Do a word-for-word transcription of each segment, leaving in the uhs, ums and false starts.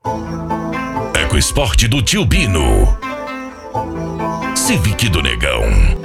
EcoSport do Tio Bino. Civic do Negão.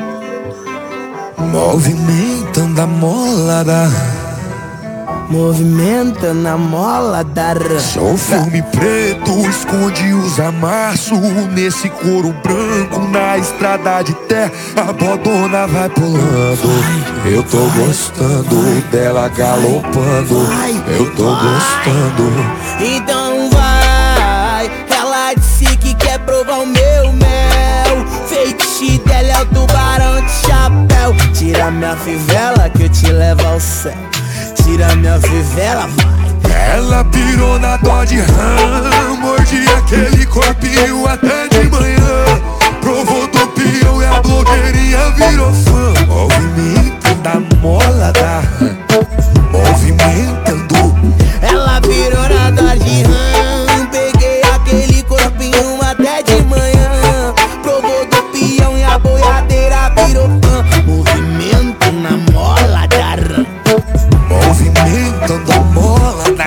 Movimentando a molada, movimentando a mola da r... Sou filme preto, esconde os amassos. Nesse couro branco, na estrada de terra, a bodona vai pulando. Eu tô gostando dela galopando. Eu tô gostando. Então vai, ela disse que quer provar o meu mel. Feitiço dela é o tubarão de chapéu. Tira minha fivela que eu te levo ao céu. Tira minha fivela, vai. Ela pirou na Dodge Ram, mordi aquele corpinho até de manhã. Provou do peão e a blogueirinha virou fã. Movimentando a mola da Ram, movimentando. Ela pirou na Dodge Ram, peguei aquele corpinho até de manhã. Provou do peão e a boiadeira virou fã. Movimento na mola da Ram, movimentando a mola da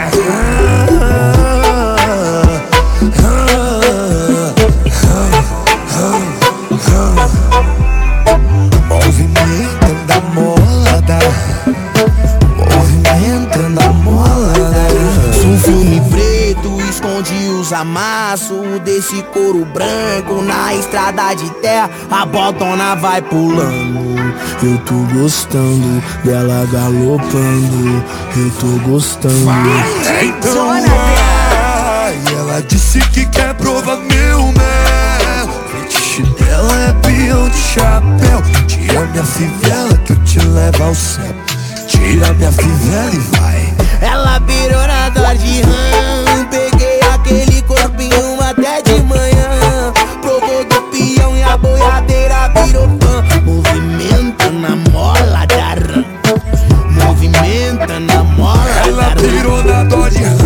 movimentando a mola da movimentando a mola da. Sou um filme preto, esconde os amassos desse couro branco. Na estrada de terra, a bodona vai pulando. Eu tô gostando dela galopando. Eu tô gostando. Vai, então vai. Ela disse que quer provar meu mel. Fetiche dela é peão de chapéu. Tira minha fivela que eu te levo ao céu. Tira minha fivela e vai. Ela pirou na Dodge Ram, peguei aquele corpinho até de manhã. Provou do peão e a boiadeira virou fã. Movimento na mola da Ram, movimento na mola da Ram. Ela pirou na Dodge Ram.